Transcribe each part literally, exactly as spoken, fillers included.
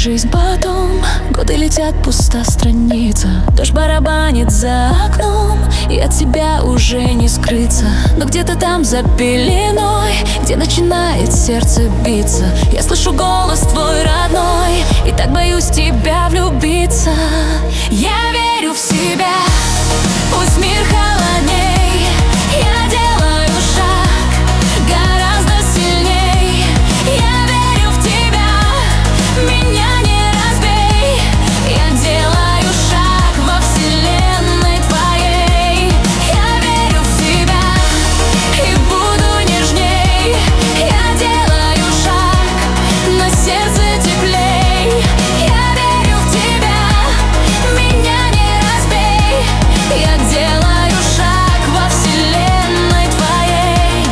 жизнь потом. Годы летят, пуста страница, дождь барабанит за окном, и от тебя уже не скрыться. Но где-то там за пеленой, где начинает сердце биться, я слышу голос твой родной, и так боюсь тебя влюбиться. Я верю в себя, пусть мир холодней, я делаю шаг гораздо сильней. Я верю в тебя, меня не разбей. Я делаю шаг во вселенной твоей. Я верю в себя и буду нежней. Я делаю шаг, на сердце теплей. Я верю в тебя, меня не разбей. Я делаю шаг во вселенной твоей.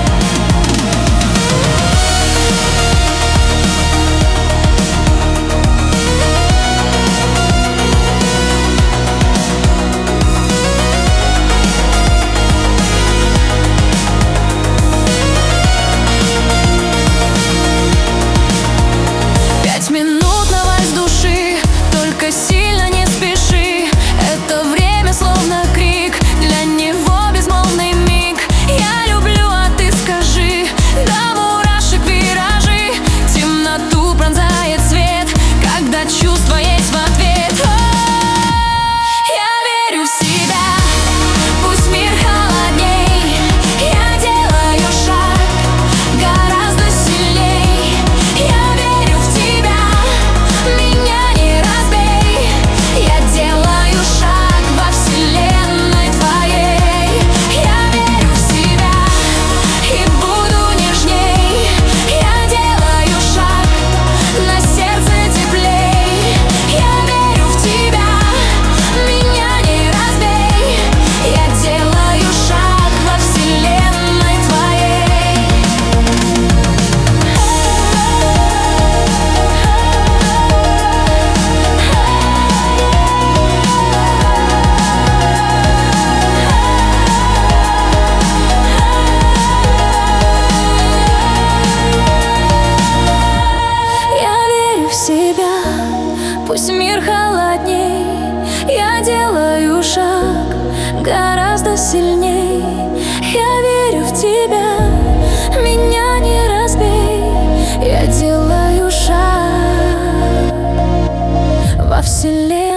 Пять минут на вальс души, только сильно не спеши. Это время словно крик, для него безмолвный миг. Я люблю, а ты скажи, до мурашек виражи. Темноту пронзает свет, когда чувство есть в ответ. О, я верю в себя, пусть мир холодней. Я делаю шаг гораздо сильней. Я верю в тебя, меня не разбей. Я делаю шаг во вселенной твоей. Я верю в себя и буду нежней. Я делаю шаг, на сердце теплей. Я верю в тебя, меня не разбей. Я делаю шаг во вселенной твоей. Я верю в себя, пусть мир холодней. Я делаю шаг гораздо сильней. Я верю в тебя, меня не разбей. Я делаю шаг во вселенной.